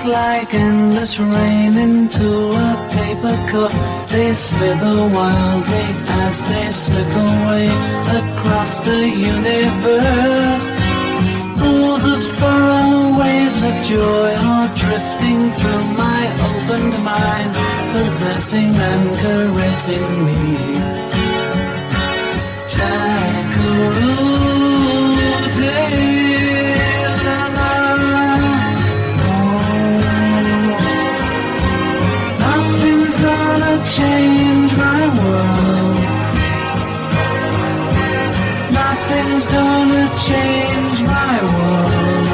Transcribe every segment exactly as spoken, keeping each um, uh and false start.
like endless rain into a paper cup. They slither wildly as they slip away across the universe. Pools of sorrow, waves of joy are drifting through my opened mind, possessing and caressing me. Nothing's gonna change my world. Nothing's gonna change my world.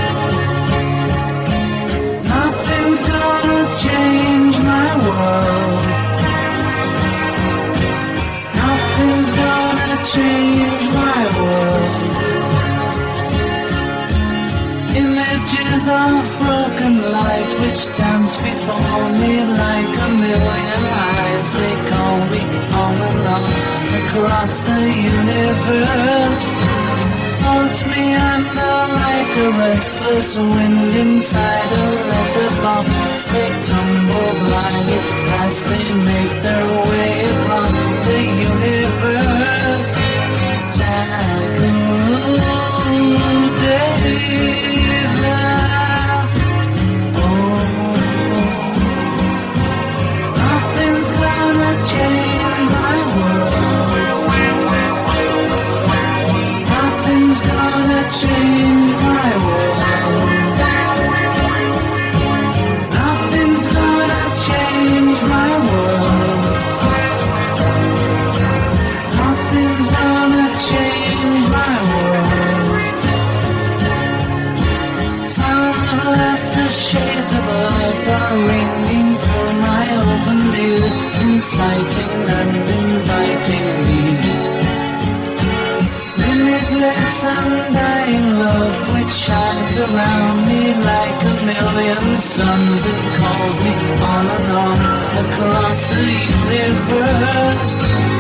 Nothing's gonna change my world. Nothing's gonna change my world. Images of broken light which dance before me like a million eyes. They call me on and on across the universe. Hold me under like a restless wind inside a letterbox. They tumble blindly as they make their way across the universe. Nothing's gonna change my world. Nothing's gonna change my world. Nothing's gonna change my world. Nothing's gonna change my world. Sound of laughter, shades of life are ringing through my open ears, inciting and inviting me. Limitless undying love which shines around me like a million suns. It calls me on and on across the universe.